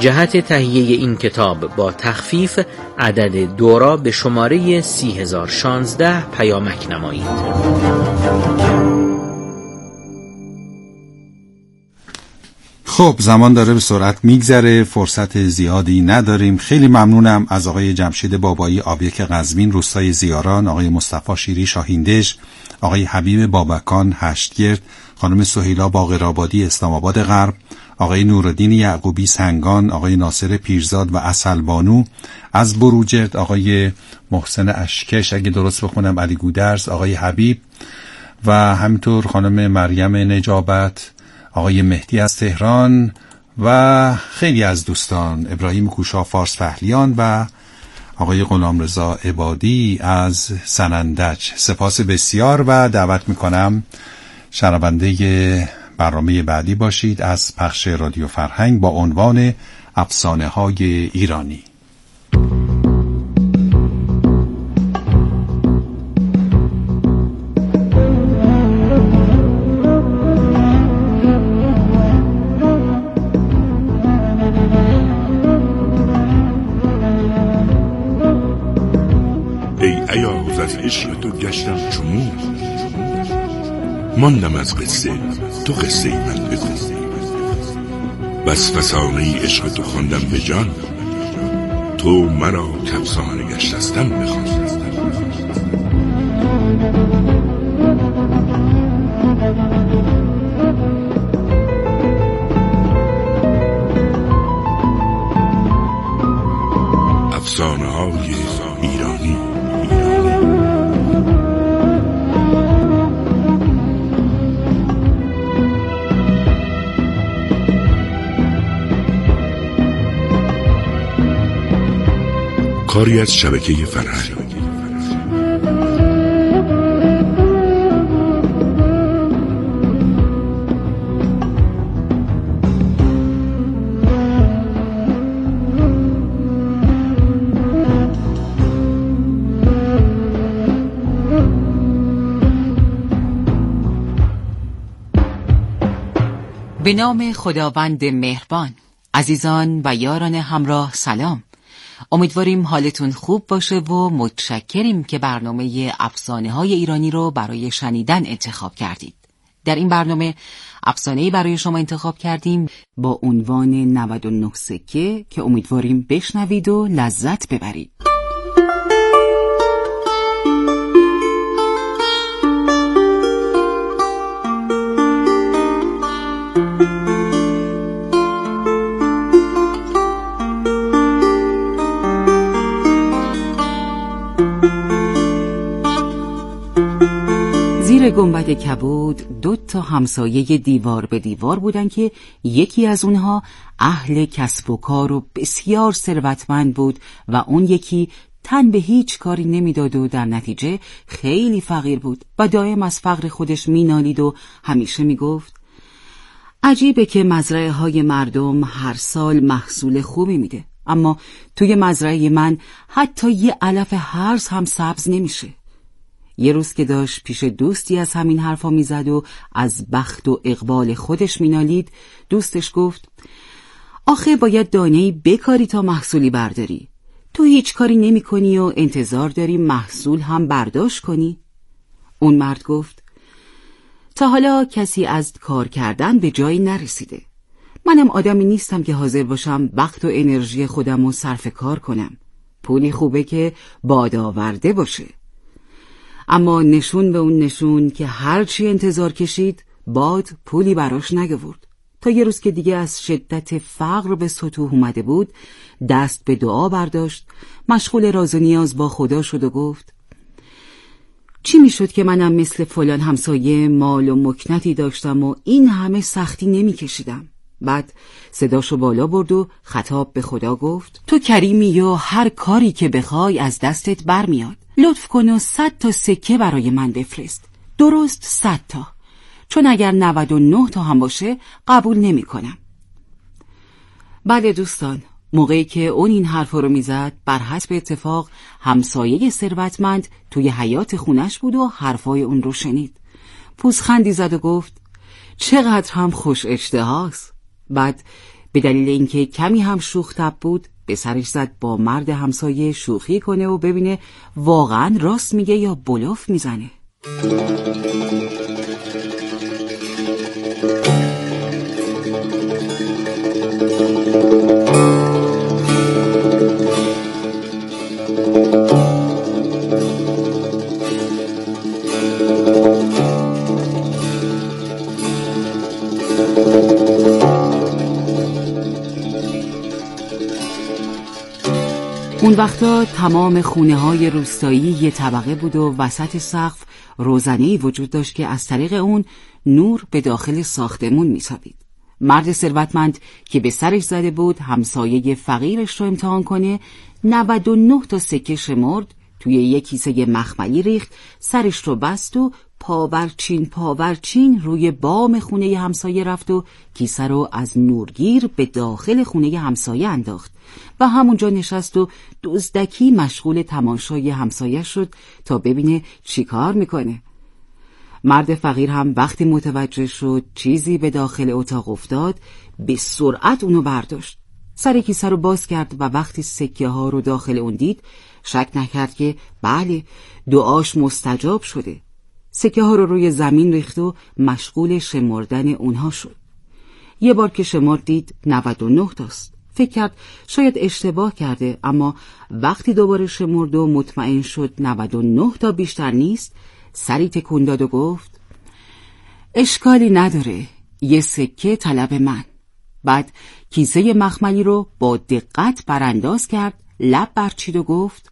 جهت تهیه این کتاب با تخفیف عدد دورا به شماره 30016 پیامک نمایید. خب زمان داره به سرعت میگذره، فرصت زیادی نداریم. خیلی ممنونم از آقای جمشید بابایی آبیک قزوین روستای زیاران، آقای مصطفی شیری شاهیندژ، آقای حبیب بابکان هشتگرد، خانم سهیلا باقرآبادی اسلام آباد غرب، آقای نورالدین یعقوبی سنگان، آقای ناصر پیرزاد و عسل بانو از بروجرد، آقای محسن اشکش اگه درست بخونم علی گودرز، آقای حبیب و همینطور خانم مریم نجابت، آقای مهدی از تهران و خیلی از دوستان، ابراهیم کوشا فارس پهلیان و آقای غلامرضا عبادی از سنندج. سپاس بسیار و دعوت میکنم شنونده برنامه بعدی باشید از پخش رادیو فرهنگ با عنوان افسانه های ایرانی. از عشق تو گشتم چمون، ماندم از قصه تو قصه ای من بگو. بس فسانه عشق تو خواندم به جان، تو مرا کافسانه گشتستم بخوان. افسانه های ایرانی. کاری از شبکه فرهنگ. به نام خداوند مهربان. عزیزان و یاران همراه سلام. امیدواریم حالتون خوب باشه و متشکریم که برنامه افسانه های ایرانی رو برای شنیدن انتخاب کردید. در این برنامه افسانه‌ای برای شما انتخاب کردیم با عنوان 99 سکه که امیدواریم بشنوید و لذت ببرید. زیر گنبد کبود 2 همسایه دیوار به دیوار بودن که یکی از اونها اهل کسب و کار و بسیار ثروتمند بود و اون یکی تن به هیچ کاری نمیداد و در نتیجه خیلی فقیر بود و دائم از فقر خودش مینالید و همیشه میگفت عجیبه که مزرعه های مردم هر سال محصول خوبی میده، اما توی مزرعه من حتی یه علف هرز هم سبز نمیشه. یه روز که داشت پیش دوستی از همین حرفا میزد و از بخت و اقبال خودش مینالید، دوستش گفت آخه باید دانه‌ای بکاری تا محصولی برداری. تو هیچ کاری نمی کنی و انتظار داری محصول هم برداشت کنی؟ اون مرد گفت تا حالا کسی از کار کردن به جایی نرسیده. منم آدمی نیستم که حاضر باشم وقت و انرژی خودم رو صرف کار کنم. پولی خوبه که باد آورده باشه. اما نشون به اون نشون که هرچی انتظار کشید باد پولی براش نگورد. تا یه روز که دیگه از شدت فقر به سطوح اومده بود، دست به دعا برداشت، مشغول راز و نیاز با خدا شد و گفت چی میشد که منم مثل فلان همسایه مال و مکنتی داشتم و این همه سختی نمی کشیدم. بعد صداشو بالا برد و خطاب به خدا گفت تو کریمی و هر کاری که بخوای از دستت برمیاد. لطف کن و 100 تا سکه برای من بفرست. درست 100 تا. چون اگر 99 تا هم باشه قبول نمی کنم. بله دوستان، موقعی که اون این حرفا رو میزد، بر حسب اتفاق همسایه ثروتمند توی حیاط خونش بود و حرفای اون رو شنید. پوزخندی زد و گفت چقدر هم خوش اشتهاست. بعد به دلیل اینکه کمی هم شوخ طبع بود به سرش زد با مرد همسایه شوخی کنه و ببینه واقعا راست میگه یا بلوف میزنه. اون وقتا تمام خونه‌های روستایی یه طبقه بود و وسط سقف روزنه‌ای وجود داشت که از طریق اون نور به داخل ساختمون می‌تابید. مرد ثروتمند که به سرش زده بود همسایه فقیرش رو امتحان کنه 99 تا سکه شمرد، توی یک کیسه مخملی ریخت، سرش رو بست و پاورچین روی بام خونه همسایه رفت و کیسه رو از نورگیر به داخل خونه همسایه انداخت و همونجا نشست و دزدکی مشغول تماشای همسایه شد تا ببینه چی کار میکنه. مرد فقیر هم وقتی متوجه شد چیزی به داخل اتاق افتاد به سرعت اونو برداشت، سر کیسه رو باز کرد و وقتی سکه ها رو داخل اون دید شک نکرد که بله دعاش مستجاب شده. سکه ها رو روی زمین ریخت و مشغول شمردن اونها شد. یه بار که شمرد دید 99 تاست. فکر کرد شاید اشتباه کرده، اما وقتی دوباره شمرد و مطمئن شد 99 تا بیشتر نیست سری تکون داد و گفت اشکالی نداره، یه سکه طلب من. بعد کیسه مخملی رو با دقت برانداز کرد، لب برچید و گفت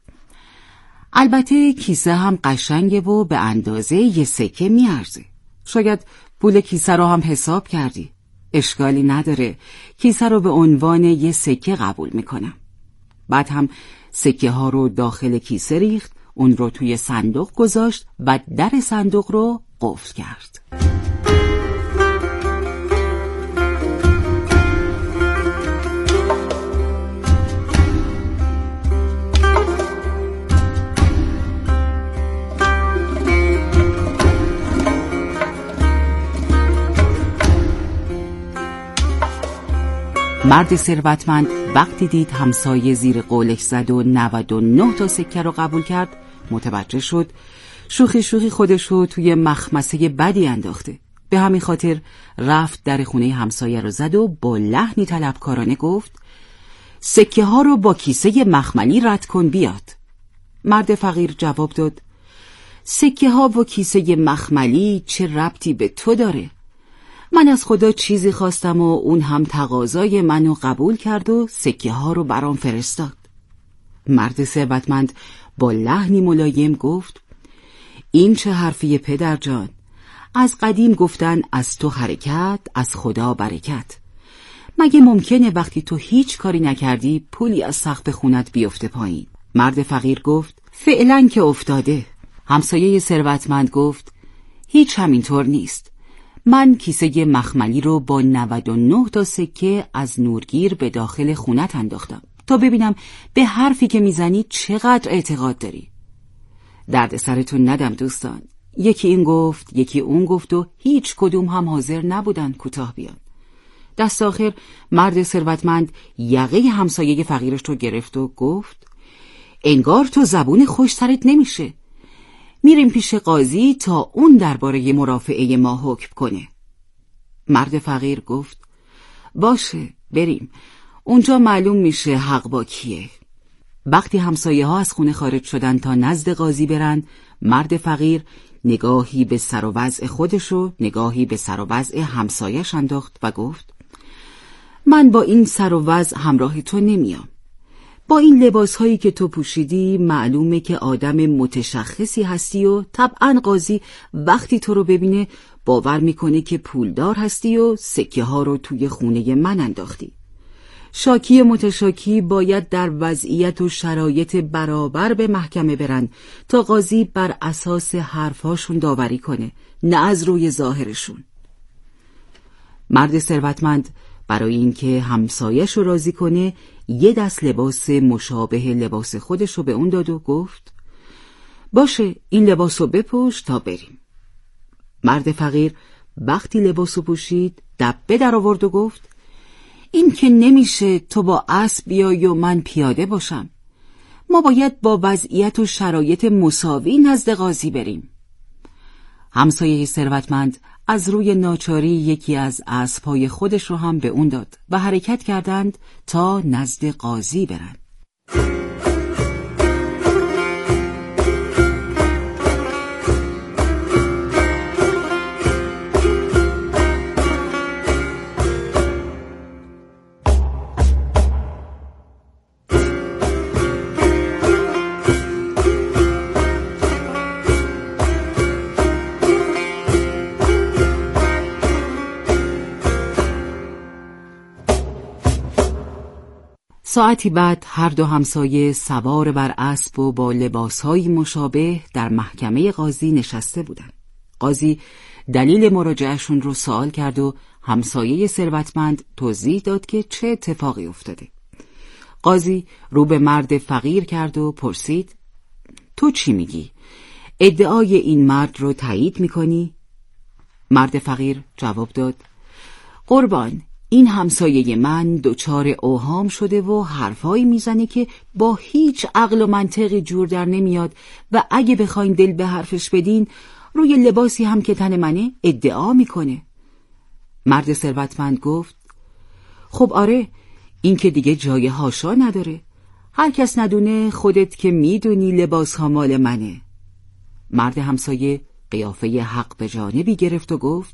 البته کیسه هم قشنگه و به اندازه یه سکه میارزه. شاید پول کیسه رو هم حساب کردی. اشکالی نداره، کیسه رو به عنوان یه سکه قبول میکنم. بعد هم سکه ها رو داخل کیسه ریخت، اون رو توی صندوق گذاشت و در صندوق رو قفل کرد. مرد ثروتمند وقتی دید همسایه زیر قولش زد و 99 تا سکه رو قبول کرد متوجه شد شوخی خودشو توی مخمسه بدی انداخته. به همین خاطر رفت در خونه همسایه رو زد و با لحنی طلبکارانه گفت سکه ها رو با کیسه مخملی رد کن بیاد. مرد فقیر جواب داد سکه ها و کیسه مخملی چه ربطی به تو داره؟ من از خدا چیزی خواستم و اون هم تقاضای منو قبول کرد و سکه ها رو برام فرستاد. مرد ثروتمند با لحنی ملایم گفت این چه حرفیه پدر جان؟ از قدیم گفتن از تو حرکت از خدا برکت. مگه ممکنه وقتی تو هیچ کاری نکردی پولی از سقف خونت بیفته پایین؟ مرد فقیر گفت فعلا که افتاده. همسایه ثروتمند گفت هیچ همینطور نیست. من کیسه مخملی رو با 99 تا سکه از نورگیر به داخل خونت انداختم تا ببینم به حرفی که میزنی چقدر اعتقاد داری. درد سرتون ندم دوستان. یکی این گفت یکی اون گفت و هیچ کدوم هم حاضر نبودن کوتاه بیان. دست آخر مرد ثروتمند یقه همسایه فقیرش رو گرفت و گفت انگار تو زبون خوش سرت نمیشه. میریم پیش قاضی تا اون درباره مرافعه ما حکم کنه. مرد فقیر گفت باشه بریم، اونجا معلوم میشه حق با کیه. وقتی همسایه ها از خونه خارج شدن تا نزد قاضی برن، مرد فقیر نگاهی به سر و وضع خودش و نگاهی به سر و وضع همسایش انداخت و گفت من با این سر و وضع همراه تو نمیام. با این لباس هایی که تو پوشیدی معلومه که آدم متشخصی هستی و طبعا قاضی وقتی تو رو ببینه باور میکنه که پولدار هستی و سکه ها رو توی خونه من انداختی. شاکی و متشاکی باید در وضعیت و شرایط برابر به محکمه برن تا قاضی بر اساس حرفهاشون داوری کنه، نه از روی ظاهرشون. مرد ثروتمند برای اینکه همسایش رو راضی کنه یه دست لباس مشابه لباس خودش رو به اون داد و گفت باشه این لباس رو بپوش تا بریم. مرد فقیر وقتی لباس رو پوشید دبه در آورد و گفت این که نمیشه تو با اسب بیای و من پیاده باشم. ما باید با وضعیت و شرایط مساوی نزد قاضی بریم. همسایه ثروتمند از روی ناچاری یکی از اسب‌های خودش رو هم به اون داد و حرکت کردند تا نزد قاضی برن. ساعتی بعد هر دو همسایه سوار بر اسب و با لباسهای مشابه در محکمه قاضی نشسته بودند. قاضی دلیل مراجعهشون رو سوال کرد و همسایه ثروتمند توضیح داد که چه اتفاقی افتاده. قاضی رو به مرد فقیر کرد و پرسید: تو چی میگی؟ ادعای این مرد رو تایید میکنی؟ مرد فقیر جواب داد: قربان، این همسایه من دچار اوهام شده و حرفایی میزنه که با هیچ عقل و منطقی جور در نمیاد و اگه بخواین دل به حرفش بدین روی لباسی هم که تن منه ادعا میکنه. مرد ثروتمند گفت: خب آره، این که دیگه جای حاشا نداره. هر کس ندونه، خودت که میدونی لباس ها مال منه. مرد همسایه قیافه حق به جانبی گرفت و گفت: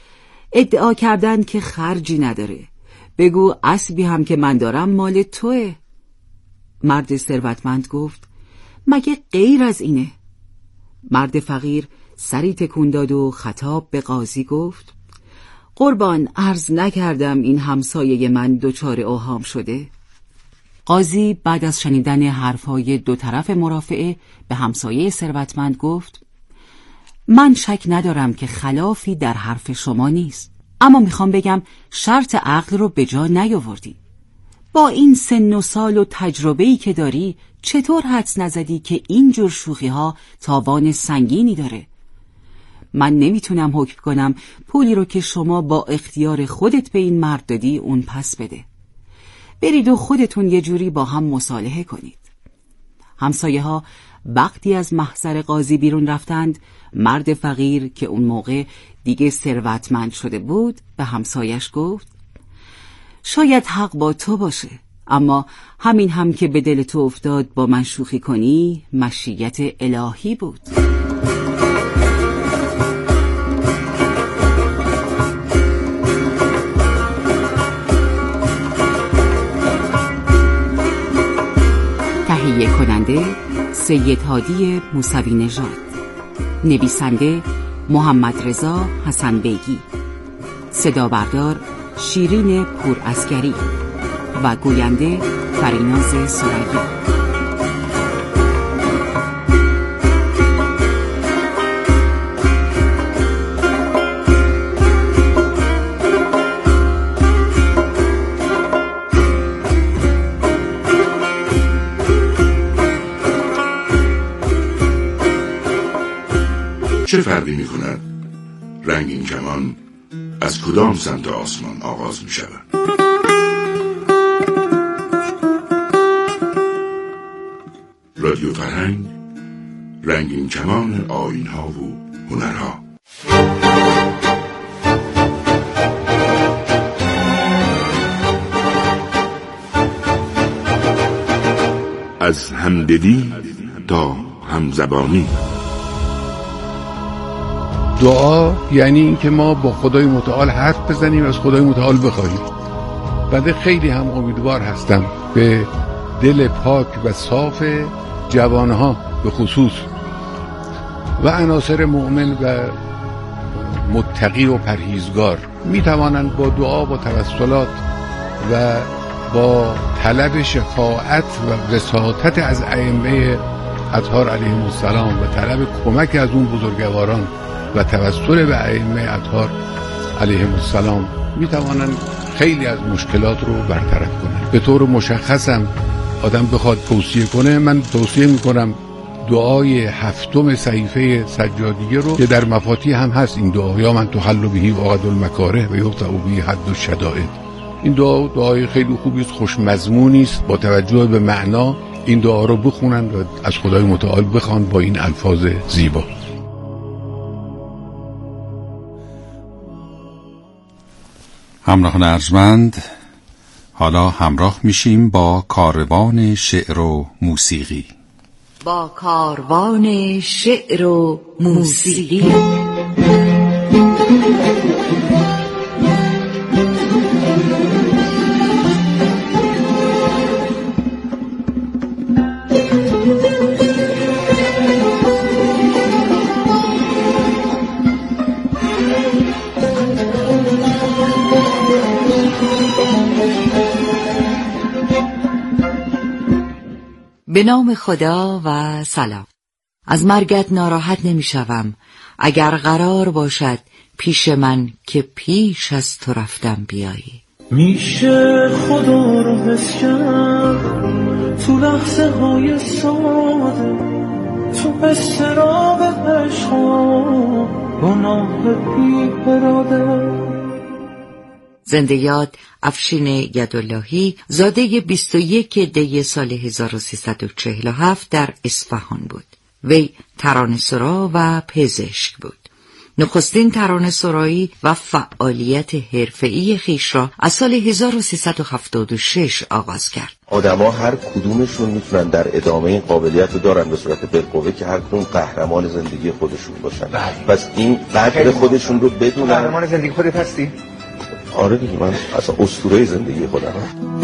ادعا کردن که خرجی نداره. بگو اسبی هم که من دارم مال توه. مرد ثروتمند گفت: مگه غیر از اینه؟ مرد فقیر سری تکون داد و خطاب به قاضی گفت: قربان، عرض نکردم این همسایه من دچار اوهام شده؟ قاضی بعد از شنیدن حرفهای دو طرف مرافعه به همسایه ثروتمند گفت: من شک ندارم که خلافی در حرف شما نیست، اما میخوام بگم شرط عقل رو به جا نیاوردی. با این سن و سال و تجربه‌ای که داری چطور حدس نزدی که این جور شوخی ها تاوان سنگینی داره؟ من نمیتونم حکم کنم پولی رو که شما با اختیار خودت به این مرد دادی اون پس بده. برید و خودتون یه جوری با هم مصالحه کنید. همسایه ها وقتی از محضر قاضی بیرون رفتند، مرد فقیر که اون موقع دیگه ثروتمند شده بود به همسایش گفت: شاید حق با تو باشه، اما همین هم که به دل تو افتاد با من شوخی کنی مشیت الهی بود. تهیه کننده سید هادی موسوی نژاد، نویسنده محمد رضا حسن بیگی، صدا بردار شیرین پورعسگری و گوینده فریناز سرایی. چه فرقی می کند رنگین کمان از کدام سمت آسمان آغاز می شود؟ رادیو فرهنگ، رنگین کمان آیین‌ها و هنرها. از همدلی تا همزبانی. دعا یعنی این که ما با خدای متعال حرف بزنیم، از خدای متعال بخواهیم. بنده خیلی هم امیدوار هستم به دل پاک و صاف جوانها به خصوص و عناصر مؤمن و متقی و پرهیزگار می توانند با دعا، با توسلات و با طلب شفاعت و وساطت از ائمه اطهار علیهم السلام و طلب کمک از اون بزرگواران و توسل به ائمه اطهار علیهم السلام می توانند خیلی از مشکلات رو برطرف کنند. به طور مشخصم آدم بخواد توصیه کنه، من توصیه میکنم دعای 7 صحیفه سجادیه رو که در مفاتیح هم هست این دعا: یا من تحل بهی عقد المکاره و یقطع بهی حد الشدائد. این دعای خیلی خوبی است، خوش مضمونی است، با توجه به معنا این دعا رو بخونن و از خدای متعال بخوان با این الفاظ زیبا. همراهان ارجمند، حالا همراه میشیم با کاروان شعر و موسیقی. با کاروان شعر و موسیقی. به نام خدا و سلام. از مرگت ناراحت نمی شوم اگر قرار باشد پیش من که پیش از تو رفتم بیایی. میشه خدا رو حس کرد تو لحظه های ساده، تو استراب عشقا گناه بی اراده. زنده یاد افشین یداللهی، زاده 21 دی سال 1347 در اصفهان بود. وی ترانه‌سرا و پزشک بود. نخستین ترانه‌سرایی و فعالیت حرفه‌ای خویش را از سال 1376 آغاز کرد. آدما هر کدومشون میتونن در ادامه این قابلیت رو دارن به صورت بالقوه که هر کدوم قهرمان زندگی خودشون باشن. پس این قدر خودشون رو بدونن. قهرمان زندگی خودت هستی؟ آره دیگه، من اصلا اسطوره زندگی خودم.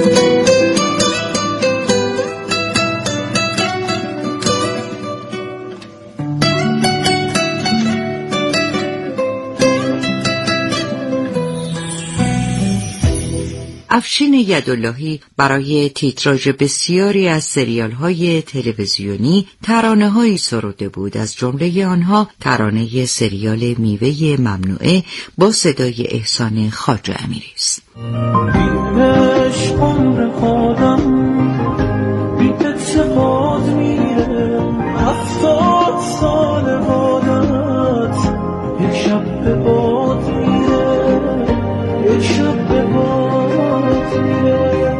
افشین یداللهی برای تیتراژ بسیاری از سریال‌های تلویزیونی ترانه‌هایی سروده بود. از جمله آنها ترانه سریال میوه ممنوعه با صدای احسان خواجه امیری است. بیش عمر خودم بی اتفاق میره، 70 سال بادت یک شب به باد میره، یک شب به باد میره.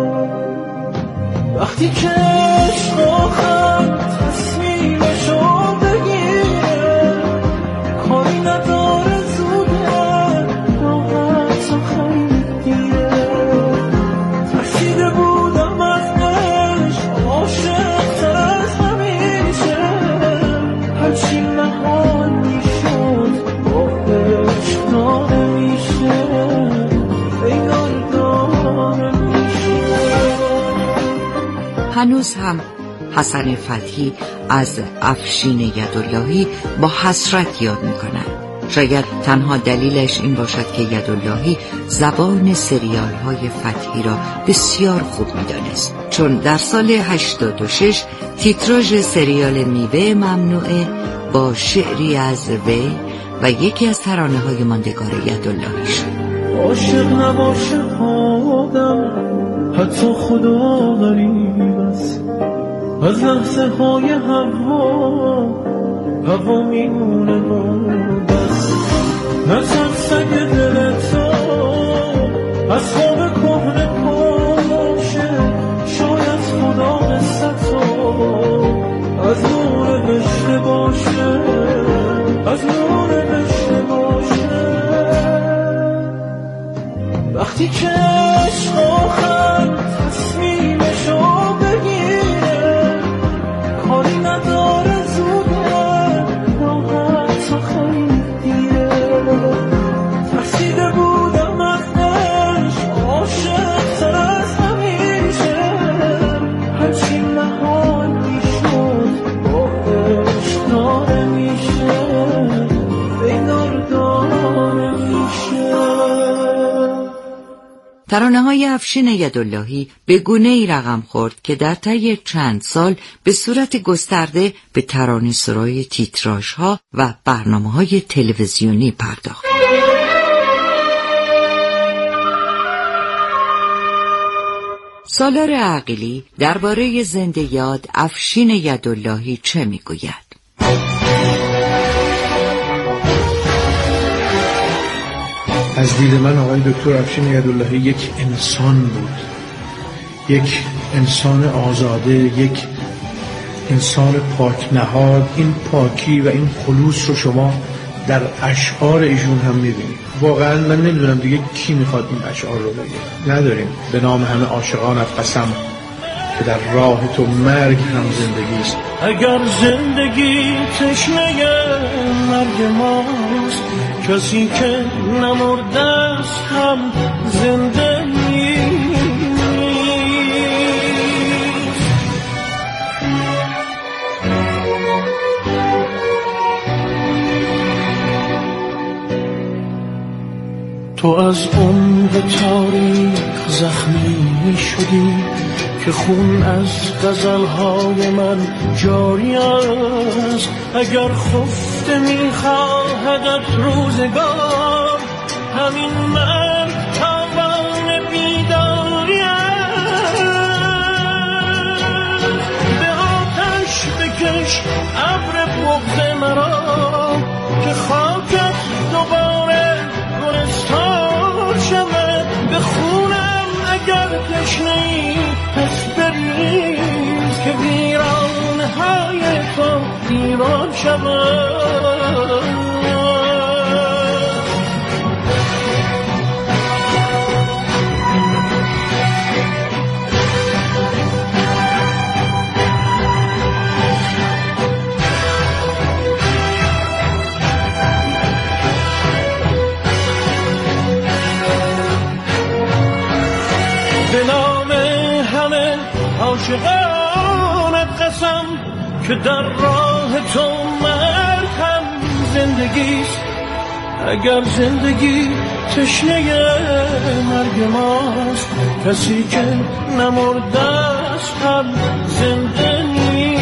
وقتی که عشق آخر تصمیمشو بگیره، کاری نداره زوده، راحت و خیلی دیره. ترسیده بودم از عشق، عاشق تر از همیشه، هرچی نهان میشد با عشق داره میشه، انگار داره میشه. هنوز هم حسن فتحی از افشین یداللهی با حسرت یاد می‌کند. شاید تنها دلیلش این باشد که یداللهی زبان سریال‌های فتحی را بسیار خوب می‌دانست، چون در سال 86 تیتراژ سریال میوه ممنوعه با شعری از وی و یکی از ترانه‌های ماندگار یداللهی شد. عاشق نباشه آدم، حتی خدا غریب است، از لحظه های هوا میمونه بس. نزد سنگ دل تو از خواب کهنه پاشه، شاید خدا قصه تو از نور بشته باشه، از نور بشته باشه. وقتی که عشق آخر تصمیمشو بگیره، کاری نداره زوده، راحت و خیلی دیره. ترسیده بودم از عشق، عاشق تر از همیشه، هرچی نهان میشد با عشق داره میشه، انگار داره میشه. ترانه‌های افشین یداللهی به گونه‌ای رقم خورد که در طی چند سال به صورت گسترده به ترانه‌سرای تیتراژها و برنامه‌های تلویزیونی پرداخت. سالار عقیلی درباره زنده یاد افشین یداللهی چه می‌گوید؟ از دید من آقای دکتر افشین یداللهی یک انسان بود، یک انسان آزاده، یک انسان پاک نهاد. این پاکی و این خلوص رو شما در اشعار ایشون هم میبینید. واقعا من نمیدونم دیگه کی میخواد این اشعار رو بگه. نداریم. به نام همه عاشقانت قسم که در راه تو مرگ هم زندگی است. اگر زندگی تشنه مرگ ماست، کسی که نمرده است هم زنده نیست. تو از عمق تاریخ زخمی شدی که خون از غزلهای من جاری است. اگر خفته می‌خواهدت روزگار، همین مرگ تاوان بیداری است. به آتش بکش ابر بغض مرا که خاکت دوباره گلستان شود. به خونم اگر تشنه‌ای پس بریز که ویرانهای تو ویران شود. به نام همه عاشقانت قسم که در راه تو مرگ هم زندگیست. اگر زندگی تشنه مرگ ماست، کسی که نمرده است هم زنده نیست.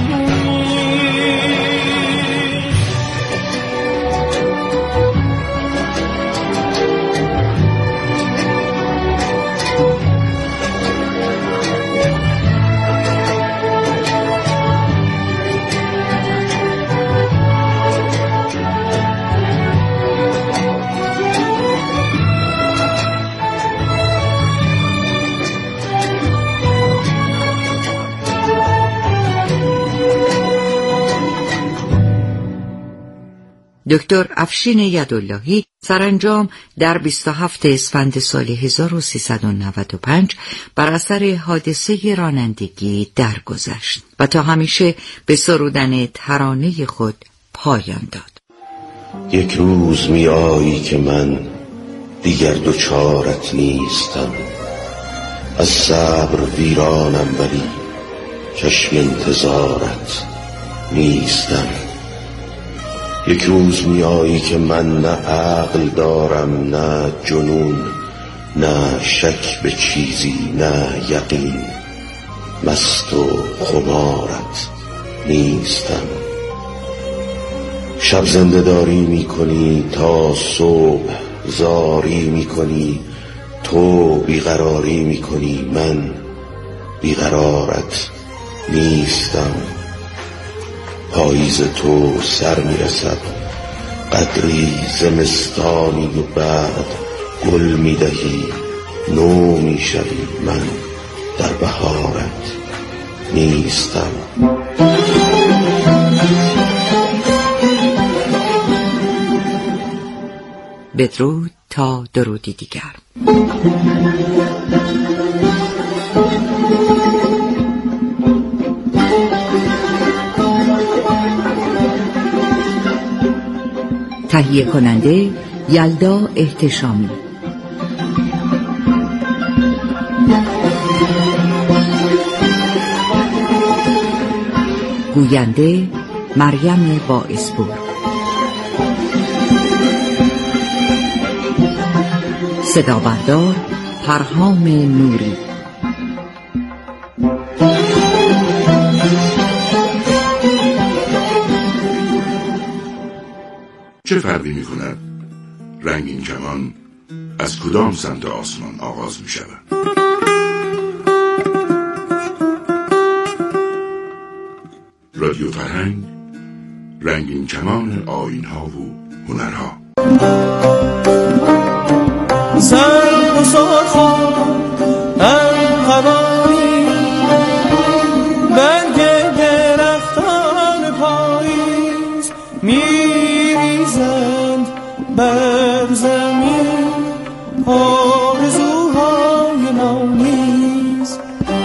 دکتر افشین یداللهی سرانجام در 27 اسفند سال 1395 بر اثر حادثه رانندگی درگذشت و تا همیشه به سرودن ترانه خود پایان داد. یک روز می آیی که من دیگر دوچارت نیستم، از صبر ویرانم ولی چشم انتظارت نیستم. یک روز می آیی که من نه عقل دارم نه جنون، نه شک به چیزی نه یقین، مست و خمارت نیستم. شب زنده داری می کنی تا صبح زاری می کنی، تو بیقراری می کنی من بیقرارت نیستم. پاییز تو سر می رسد قدری زمستانی و بعد گل می دهی نو می شوی، من در بهارت نیستم. بدرود تا درودی دیگر. تهیه کننده یلدا احتشامی، گوینده مریم باعثپور، صدا بردار پرهام نوری. چه فرقی می کند رنگین کمان از کدام سمت آسمان آغاز می شود؟ رادیو فرهنگ، رنگین کمان آیین‌ها و هنرها. زرد و سرخاب ارغوانی برگ درختان پاییز میریزند بر زمین آرزوهای نامیز.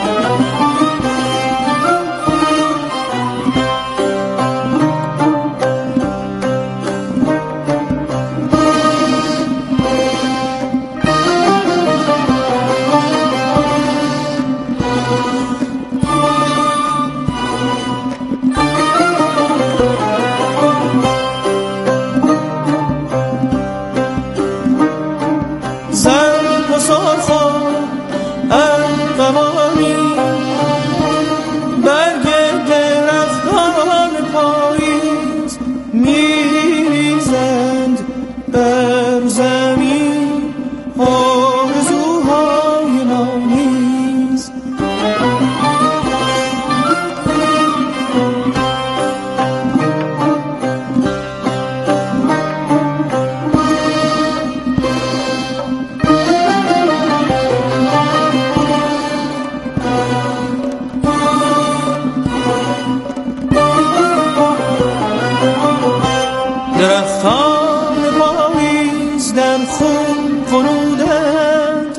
درختان پاییز در خون غنودند،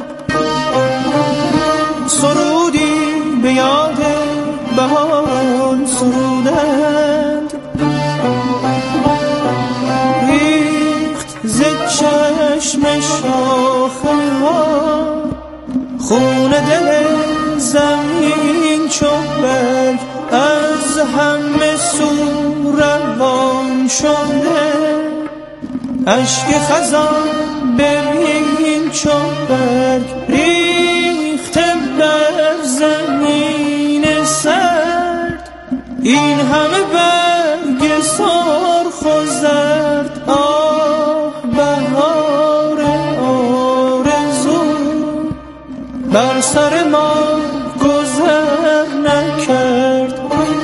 سرودی به یاد بهاران سرودند. ریخت ز چشم شاخه‌ها خون دل زمین چون برگ، از همه سو روان شده. اشک خزان ببین چون برگ ریخته بر زمین سرد. این همه برگ سرخ و زرد، آه بهار آرزو بر سر ما گذر نکرد.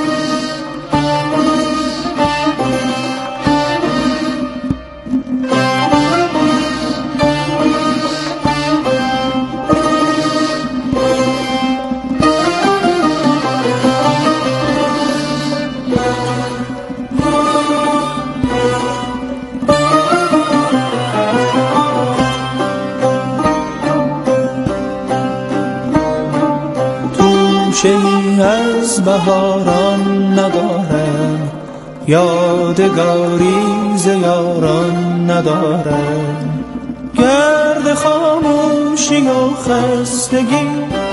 توشه‌ای از بهاران ندارم، یادگاری ز یاران ندارم. گرد خاموشی و خستگی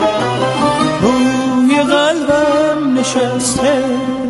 روی قلبم نشسته.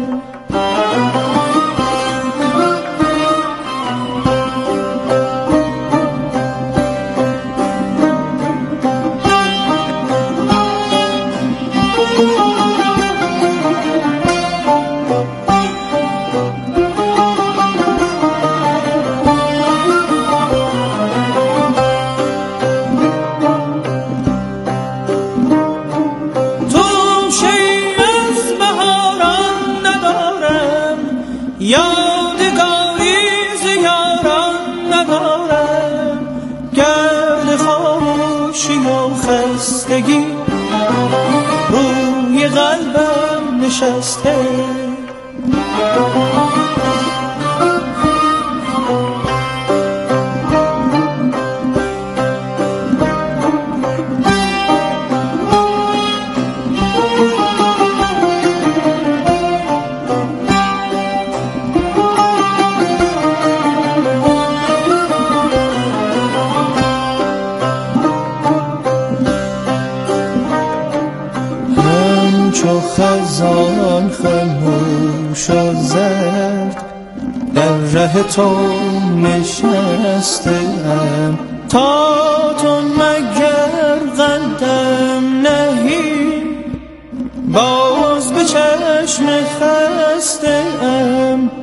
یادگاری ز یاران ندارم، گرد خاموشی و خستگی روی قلبم نشسته. همچو خزان خاموش و زرد در ره تو نشستم، تا تو مگر قدم نهی باز به چشم خستم.